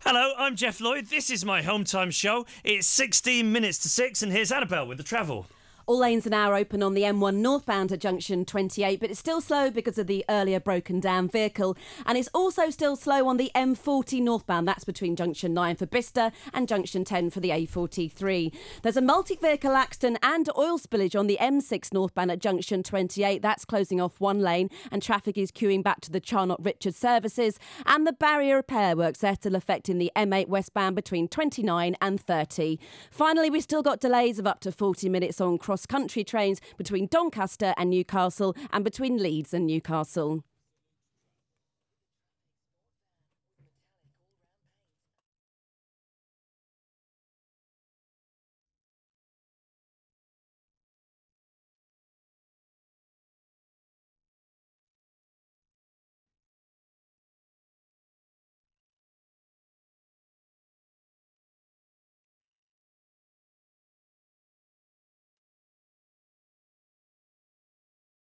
Hello, I'm Jeff Lloyd. This is my home time show. It's 16 minutes to 6 and here's Annabelle with the travel. All lanes are now open on the M1 northbound at junction 28, but it's still slow because of the earlier broken down vehicle. And it's also still slow on the M40 northbound. That's between junction 9 for Bicester and junction 10 for the A43. There's a multi-vehicle accident and oil spillage on the M6 northbound at junction 28. That's closing off one lane and traffic is queuing back to the Charnock-Richard services. And the barrier repair works there still affecting the M8 westbound between 29 and 30. Finally, we've still got delays of up to 40 minutes on cross-country trains between Doncaster and Newcastle and between Leeds and Newcastle.